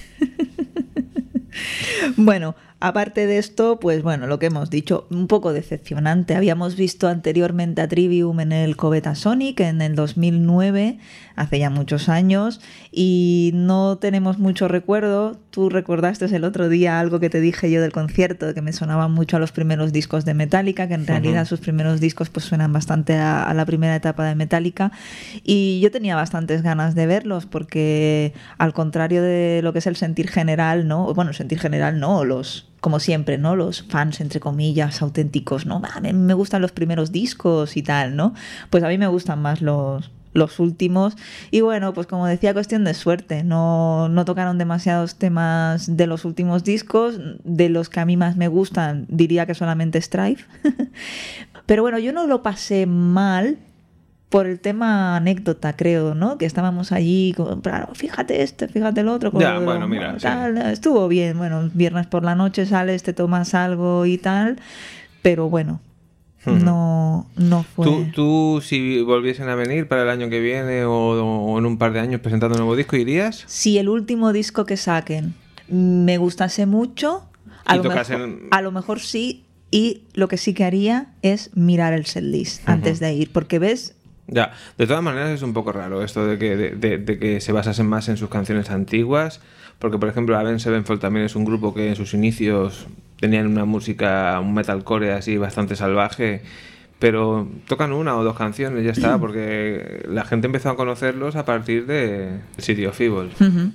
Bueno, aparte de esto, pues bueno, lo que hemos dicho, un poco decepcionante. Habíamos visto anteriormente a Trivium en el Coveta Sonic en el dos mil nueve, hace ya muchos años, y no tenemos mucho recuerdo. Tú recordaste el otro día algo que te dije yo del concierto, que me sonaban mucho a los primeros discos de Metallica, que en realidad uh-huh. sus primeros discos pues suenan bastante a, a la primera etapa de Metallica, y yo tenía bastantes ganas de verlos porque al contrario de lo que es el sentir general, ¿no? Bueno, el sentir general no, los como siempre, ¿no? Los fans, entre comillas, auténticos, ¿no? A mí me gustan los primeros discos y tal, ¿no? Pues a mí me gustan más los, los últimos. Y bueno, pues como decía, cuestión de suerte. No, no tocaron demasiados temas de los últimos discos. De los que a mí más me gustan, diría que solamente Strife. Pero bueno, yo no lo pasé mal por el tema anécdota, creo, ¿no? Que estábamos allí, claro, fíjate este, fíjate el otro. Ya, con, bueno, mira, tal, sí. Estuvo bien, bueno, viernes por la noche sales, te tomas algo y tal, pero bueno, uh-huh. no, no fue... ¿Tú, tú, si volviesen a venir para el año que viene o, o en un par de años presentando un nuevo disco, irías? Si el último disco que saquen me gustase mucho, a, lo mejor, en... a lo mejor sí, y lo que sí que haría es mirar el setlist uh-huh. antes de ir, porque ves... Ya, de todas maneras es un poco raro esto de que, de, de, de que se basasen más en sus canciones antiguas, porque por ejemplo Avenged Sevenfold también es un grupo que en sus inicios tenían una música, un metalcore así bastante salvaje, pero tocan una o dos canciones y ya está, porque la gente empezó a conocerlos a partir de City of Evil. Uh-huh.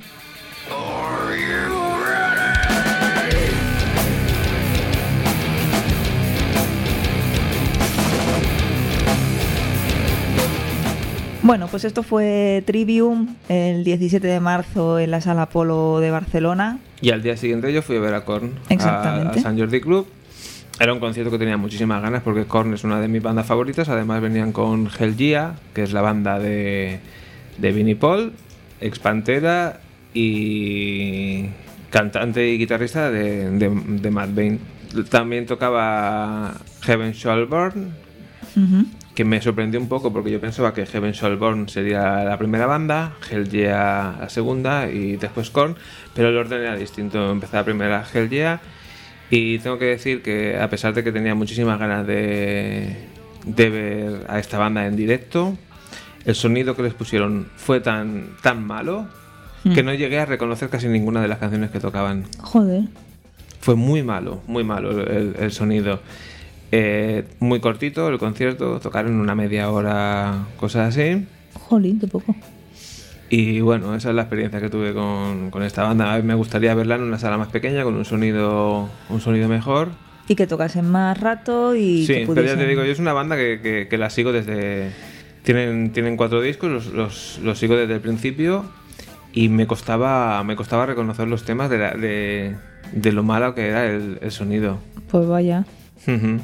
Bueno, pues esto fue Trivium el diecisiete de marzo en la Sala Apolo de Barcelona. Y al día siguiente yo fui a ver a Korn Exactamente. a, a San Jordi Club. Era un concierto que tenía muchísimas ganas porque Korn es una de mis bandas favoritas. Además venían con Hellyeah, que es la banda de, de Vinnie Paul, ex Pantera y cantante y guitarrista de, de, de Mudvayne. También tocaba Heaven Shall Burn. Uh-huh. Que me sorprendió un poco porque yo pensaba que Heaven Shall Burn sería la primera banda, Hellyeah la segunda y después Korn, pero el orden era distinto. Empezaba primero Hellyeah y tengo que decir que a pesar de que tenía muchísimas ganas de, de ver a esta banda en directo, el sonido que les pusieron fue tan, tan malo mm. que no llegué a reconocer casi ninguna de las canciones que tocaban. Joder. Fue muy malo, muy malo el, el sonido. Eh, muy cortito el concierto, tocaron una media hora, cosas así. Jolín, qué poco. Y bueno, esa es la experiencia que tuve con, con esta banda. A mí me gustaría verla en una sala más pequeña, con un sonido un sonido mejor. Y que tocasen más rato y sí, que pudiesen... pero ya te digo, yo es una banda que, que, que la sigo desde... Tienen, tienen cuatro discos, los, los, los sigo desde el principio y me costaba me costaba reconocer los temas de, la, de, de lo malo que era el, el sonido. Pues vaya... Uh-huh.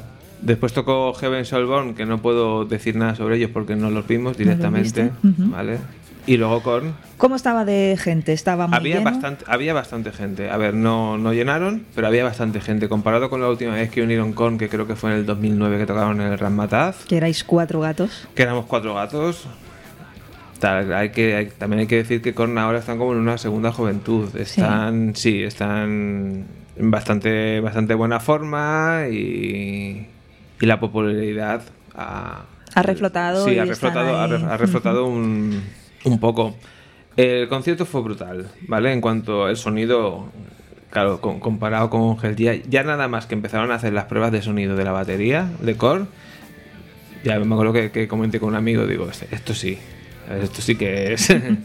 Después tocó Heaven Shall Burn, que no puedo decir nada sobre ellos porque no los vimos directamente, ¿No los viste? Uh-huh. ¿vale? Y luego Korn. ¿Cómo estaba de gente? ¿Estaba muy había lleno? bastante Había bastante gente. A ver, no, no llenaron, pero había bastante gente. Comparado con la última vez que unieron Korn, que creo que fue en el dos mil nueve que tocaron en el Razzmatazz. Que erais cuatro gatos. Que éramos cuatro gatos. Tal, hay que, hay, también hay que decir que Korn ahora están como en una segunda juventud. Están, sí, sí están en bastante, bastante buena forma y, y la popularidad ha, ha reflotado. Sí, y ha reflotado, ha, ha reflotado un, un poco. El concierto fue brutal, ¿vale? En cuanto al sonido, claro, con, comparado con Hell Yeah, ya nada más que empezaron a hacer las pruebas de sonido de la batería de Korn, ya me acuerdo que, que comenté con un amigo, digo, esto sí, esto sí que es. el,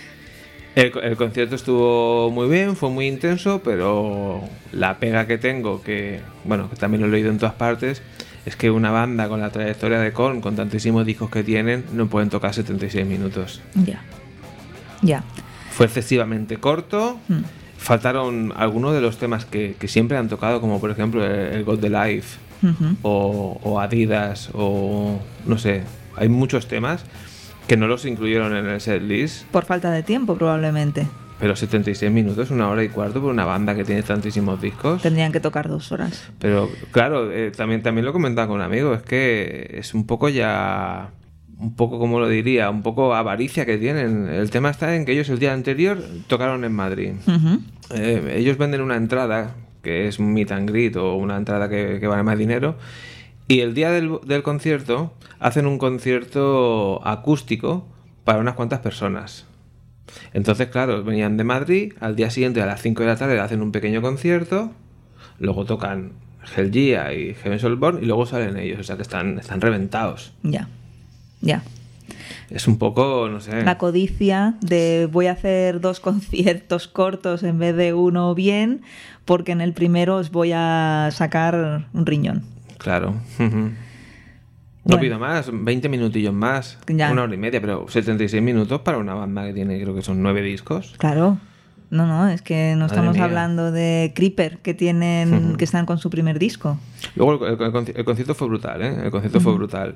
el concierto estuvo muy bien, fue muy intenso, pero la pega que tengo, que bueno, que también lo he leído en todas partes, es que una banda con la trayectoria de Korn, con tantísimos discos que tienen, no pueden tocar setenta y seis minutos. Ya. Ya. Fue excesivamente corto. Mm. Faltaron algunos de los temas que, que siempre han tocado, como por ejemplo el, el God the Life, uh-huh. o, o Adidas, o no sé. Hay muchos temas que no los incluyeron en el setlist. Por falta de tiempo, probablemente. Pero setenta y seis minutos, una hora y cuarto por una banda que tiene tantísimos discos. Tendrían que tocar dos horas. Pero claro, eh, también, también lo comentaba con un amigo, es que es un poco ya... un poco, como lo diría, un poco avaricia que tienen. El tema está en que ellos el día anterior tocaron en Madrid. Uh-huh. Eh, ellos venden una entrada, que es un meet and greet o una entrada que, que vale más dinero, y el día del, del concierto hacen un concierto acústico para unas cuantas personas. Entonces, claro, venían de Madrid, al día siguiente a las cinco de la tarde hacen un pequeño concierto, luego tocan Hell Yeah y Heaven Shall Burn y luego salen ellos, o sea que están, están reventados. Ya. Yeah. Ya. Es un poco, no sé... La codicia de voy a hacer dos conciertos cortos en vez de uno bien, porque en el primero os voy a sacar un riñón. Claro. Uh-huh. No bueno. Pido más, veinte minutillos más, ya. Una hora y media, pero setenta y seis minutos para una banda que tiene, creo que son nueve discos. Claro. No, no, es que no Madre estamos mía. Hablando de Creeper, que tienen, uh-huh. que están con su primer disco. Luego el, el, el concierto fue brutal, ¿eh? El concierto uh-huh. fue brutal.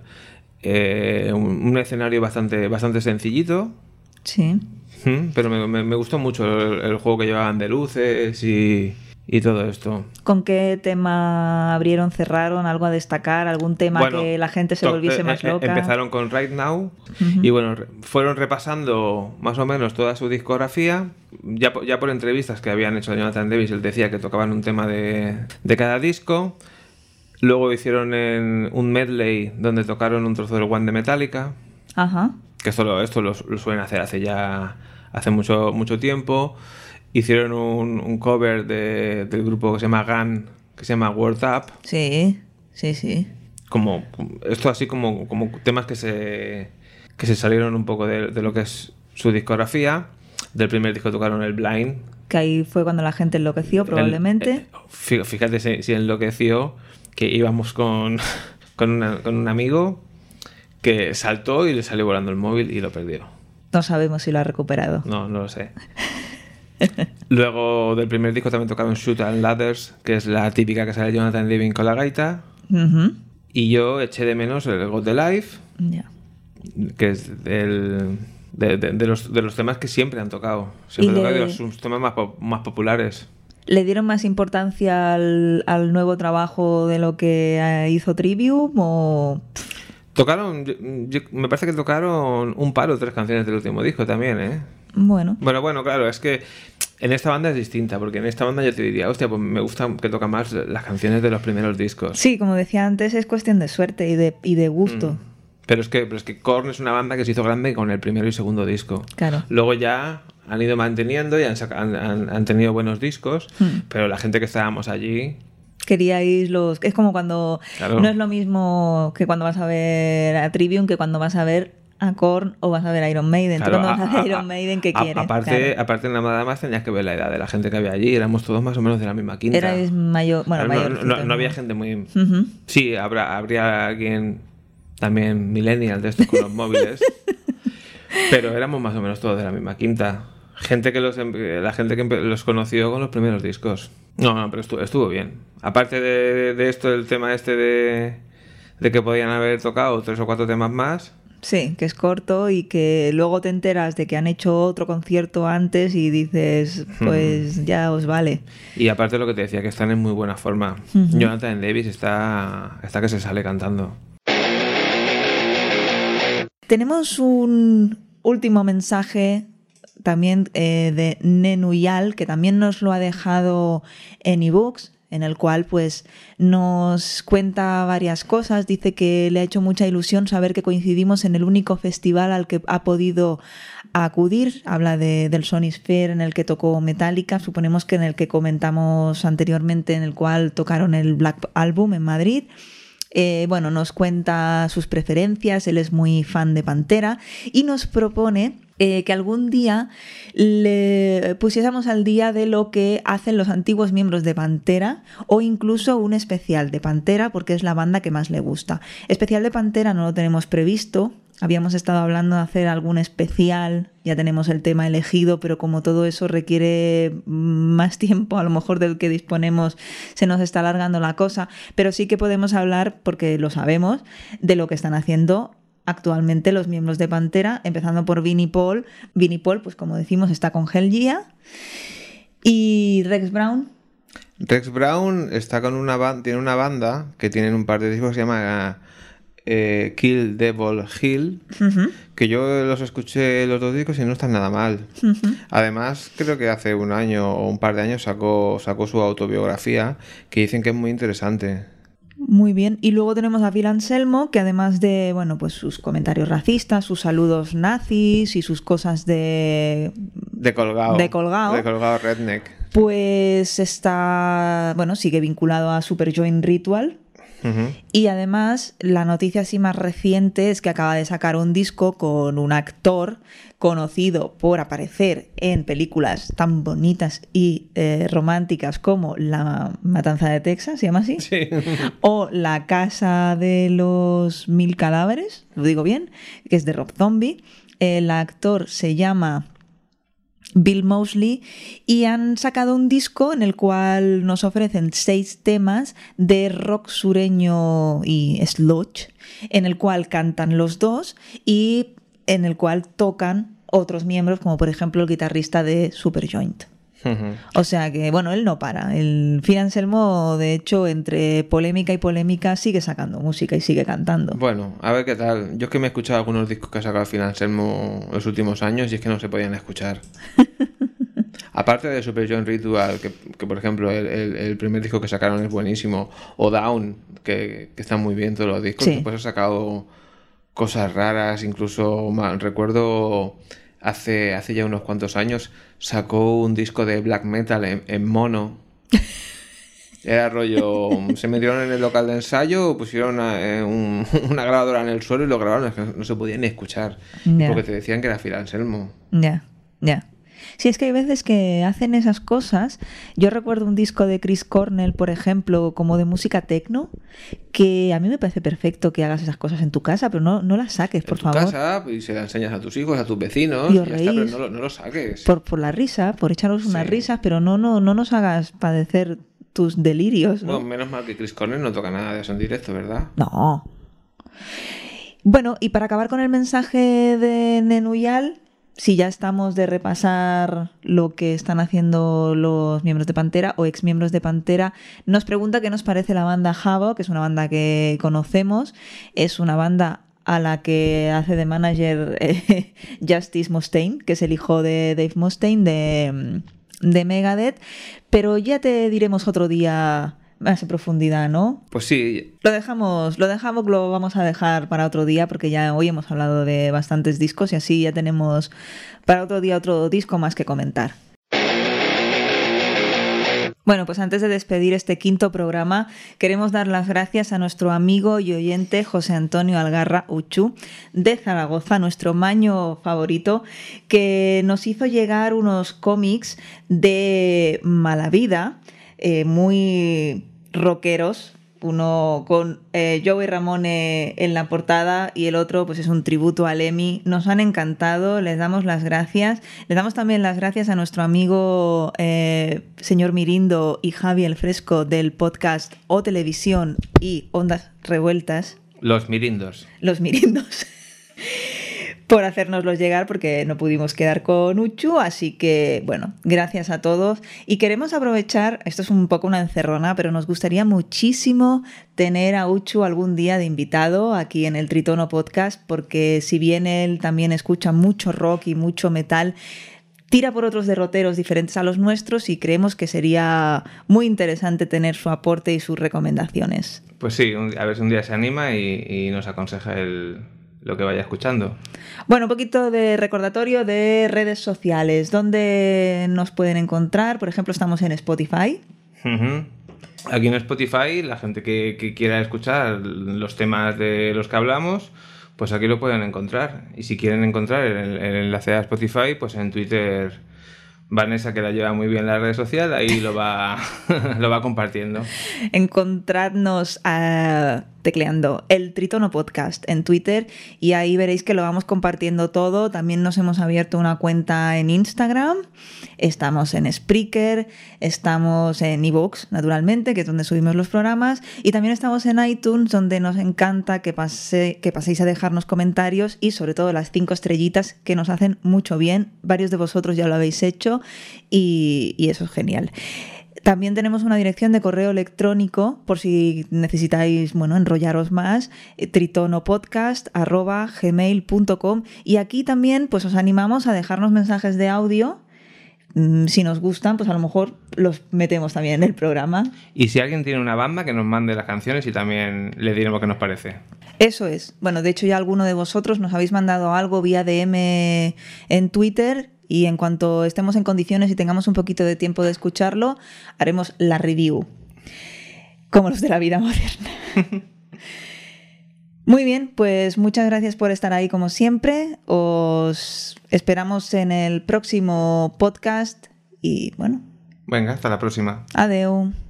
Eh, un, un escenario bastante bastante sencillito. Sí. Pero me, me, me gustó mucho el, el juego que llevaban de luces y, y todo esto. ¿Con qué tema abrieron, cerraron? ¿Algo a destacar? ¿Algún tema bueno, que la gente se volviese más eh, loca? Empezaron con Right Now uh-huh. y bueno, fueron repasando más o menos toda su discografía. Ya, ya por entrevistas que habían hecho a Jonathan Davis, él decía que tocaban un tema de, de cada disco. Luego hicieron en un medley donde tocaron un trozo del One de Metallica. Ajá. Que esto lo, esto lo, lo suelen hacer hace ya hace mucho mucho tiempo. Hicieron un, un cover de, del grupo que se llama Gun, que se llama Word Up. Sí, sí, sí. Como esto así como, como temas que se que se salieron un poco de, de lo que es su discografía. Del primer disco tocaron el Blind. Que ahí fue cuando la gente enloqueció, probablemente. El, fíjate si, si enloqueció, que íbamos con, con, una, con un amigo que saltó y le salió volando el móvil y lo perdió. No sabemos si lo ha recuperado. No, no lo sé. Luego del primer disco también tocaron Shoot and Ladders, que es la típica que sale Jonathan Living con la gaita. Uh-huh. Y yo eché de menos el God the Life, yeah. que es el, de, de, de, los, de los temas que siempre han tocado. Siempre han tocado de los temas más, más populares. ¿Le dieron más importancia al, al nuevo trabajo de lo que hizo Trivium o...? Tocaron, yo, yo, me parece que tocaron un par o tres canciones del último disco también, ¿eh? Bueno. Bueno, bueno, claro, es que en esta banda es distinta, porque en esta banda yo te diría, hostia, pues me gusta que toca más las canciones de los primeros discos. Sí, como decía antes, es cuestión de suerte y de, y de gusto. Mm. Pero es que, pero es que Korn es una banda que se hizo grande con el primero y segundo disco. Claro. Luego ya han ido manteniendo y han, han, han, han tenido buenos discos, mm. pero la gente que estábamos allí... Queríais los... Es como cuando... Claro. No es lo mismo que cuando vas a ver a Trivium que cuando vas a ver a Korn o vas a ver a Iron Maiden. Claro, Tú cuando vas a, a ver Iron a, Maiden, ¿qué a, quieres? Aparte, claro. aparte nada más tenías que ver la edad de la gente que había allí. Éramos todos más o menos de la misma quinta. Erais mayor... Bueno, claro, mayor. No, no, no había gente muy... Uh-huh. Sí, habrá, habría alguien también millennial de estos con los móviles. Pero éramos más o menos todos de la misma quinta. Gente que los la gente que los conoció con los primeros discos. No, no, pero estuvo, estuvo bien. Aparte de, de esto, el tema este de, de que podían haber tocado tres o cuatro temas más. Sí, que es corto y que luego te enteras de que han hecho otro concierto antes y dices, pues ya os vale. Y aparte lo que te decía, que están en muy buena forma. Uh-huh. Jonathan Davis está, está que se sale cantando. Tenemos un último mensaje también eh, de Nenuyal, que también nos lo ha dejado en ebooks, en el cual pues nos cuenta varias cosas. Dice que le ha hecho mucha ilusión saber que coincidimos en el único festival al que ha podido acudir. Habla de, del Sonisphere en el que tocó Metallica, suponemos que en el que comentamos anteriormente, en el cual tocaron el Black Album en Madrid. Eh, bueno, nos cuenta sus preferencias, él es muy fan de Pantera y nos propone eh, que algún día le pusiésemos al día de lo que hacen los antiguos miembros de Pantera o incluso un especial de Pantera porque es la banda que más le gusta. Especial de Pantera no lo tenemos previsto. Habíamos estado hablando de hacer algún especial, ya tenemos el tema elegido, pero como todo eso requiere más tiempo, a lo mejor del que disponemos, se nos está alargando la cosa, pero sí que podemos hablar, porque lo sabemos, de lo que están haciendo actualmente los miembros de Pantera, empezando por Vinnie Paul. Vinnie Paul, pues como decimos, está con Hell Yeah. Y Rex Brown. Rex Brown está con una banda, tiene una banda que tienen un par de discos que se llama... Eh, Kill Devil Hill, uh-huh. que yo los escuché los dos discos y no están nada mal. Uh-huh. Además, creo que hace un año o un par de años sacó, sacó su autobiografía, que dicen que es muy interesante. Muy bien. Y luego tenemos a Phil Anselmo, que además de, bueno, pues sus comentarios racistas, sus saludos nazis y sus cosas de... De colgado. De colgado. De colgado redneck. Pues está, bueno, sigue vinculado a Superjoint Ritual. Uh-huh. Y además la noticia así más reciente es que acaba de sacar un disco con un actor conocido por aparecer en películas tan bonitas y eh, románticas como La Matanza de Texas, ¿se llama así? Sí. O La Casa de los Mil Cadáveres, lo digo bien, que es de Rob Zombie. El actor se llama Bill Moseley y han sacado un disco en el cual nos ofrecen seis temas de rock sureño y sludge, en el cual cantan los dos y en el cual tocan otros miembros, como por ejemplo el guitarrista de Superjoint. Uh-huh. O sea que, bueno, él no para. El Phil Anselmo, de hecho, entre polémica y polémica, sigue sacando música y sigue cantando. Bueno, a ver qué tal. Yo es que me he escuchado algunos discos que ha sacado Phil Anselmo los últimos años y es que no se podían escuchar. Aparte de Superjoint Ritual, que, que por ejemplo el, el, el primer disco que sacaron es buenísimo, o Down, que, que están muy bien todos los discos, sí. Después ha sacado cosas raras, incluso mal, recuerdo... Hace, hace ya unos cuantos años sacó un disco de black metal en, en mono. Era rollo... Se metieron en el local de ensayo, pusieron una, eh, un, una grabadora en el suelo y lo grabaron. Es que no se podía ni escuchar. Yeah. Porque te decían que era Phil Anselmo. Ya, yeah, ya. Yeah. Sí, es que hay veces que hacen esas cosas. Yo recuerdo un disco de Chris Cornell, por ejemplo, como de música techno, que a mí me parece perfecto que hagas esas cosas en tu casa, pero no, no las saques, por favor. En tu casa, y se las enseñas a tus hijos, a tus vecinos, y, os y ya está, pero no, no lo saques. Por, por la risa, por echaros unas sí. risas, pero no, no, no nos hagas padecer tus delirios, ¿no? Bueno, menos mal que Chris Cornell no toca nada de eso en directo, ¿verdad? No. Bueno, y para acabar con el mensaje de Nenuyal... Si ya estamos de repasar lo que están haciendo los miembros de Pantera o exmiembros de Pantera, nos pregunta qué nos parece la banda Havoc, que es una banda que conocemos, es una banda a la que hace de manager eh, Justice Mustaine, que es el hijo de Dave Mustaine de, de Megadeth, pero ya te diremos otro día más en profundidad, ¿no? Pues sí. Lo dejamos, lo dejamos, lo vamos a dejar para otro día porque ya hoy hemos hablado de bastantes discos y así ya tenemos para otro día otro disco más que comentar. Bueno, pues antes de despedir este quinto programa, queremos dar las gracias a nuestro amigo y oyente José Antonio Algarra Uchu de Zaragoza, nuestro maño favorito, que nos hizo llegar unos cómics de Malavida, Eh, muy rockeros, uno con eh, Joey Ramone en la portada y el otro pues es un tributo a Lemmy. Nos han encantado, les damos las gracias. Les damos también las gracias a nuestro amigo eh, señor Mirindo y Javi el Fresco del podcast O Televisión y Ondas Revueltas, Los mirindos. Los mirindos. Por hacérnoslos llegar, porque no pudimos quedar con Uchu, así que, bueno, gracias a todos. Y queremos aprovechar, esto es un poco una encerrona, pero nos gustaría muchísimo tener a Uchu algún día de invitado aquí en el Tritono Podcast, porque si bien él también escucha mucho rock y mucho metal, tira por otros derroteros diferentes a los nuestros y creemos que sería muy interesante tener su aporte y sus recomendaciones. Pues sí, a ver si un día se anima y, y nos aconseja el... lo que vaya escuchando. Bueno, un poquito de recordatorio de redes sociales. ¿Dónde nos pueden encontrar? Por ejemplo, estamos en Spotify. Uh-huh. Aquí en Spotify, la gente que, que quiera escuchar los temas de los que hablamos, pues aquí lo pueden encontrar. Y si quieren encontrar el, el enlace a Spotify, pues en Twitter, Vanessa, que la lleva muy bien la red social, ahí lo va, lo va compartiendo. Encontradnos uh, tecleando el Tritono Podcast en Twitter y ahí veréis que lo vamos compartiendo todo. También nos hemos abierto una cuenta en Instagram, estamos en Spreaker, estamos en iVoox, naturalmente, que es donde subimos los programas, y también estamos en iTunes, donde nos encanta que, pase, que paséis a dejarnos comentarios y sobre todo las cinco estrellitas, que nos hacen mucho bien. Varios de vosotros ya lo habéis hecho y, y eso es genial. También tenemos una dirección de correo electrónico por si necesitáis, bueno, enrollaros más, tritonopodcast arroba gmail punto com, y aquí también pues os animamos a dejarnos mensajes de audio. Si nos gustan, pues a lo mejor los metemos también en el programa. Y si alguien tiene una banda, que nos mande las canciones y también le diremos qué nos parece. Eso es. Bueno, de hecho ya alguno de vosotros nos habéis mandado algo vía D M en Twitter, y en cuanto estemos en condiciones y tengamos un poquito de tiempo de escucharlo, haremos la review, como los de la vida moderna. Muy bien, pues muchas gracias por estar ahí como siempre. Os esperamos en el próximo podcast y bueno. Venga, hasta la próxima. Adeu.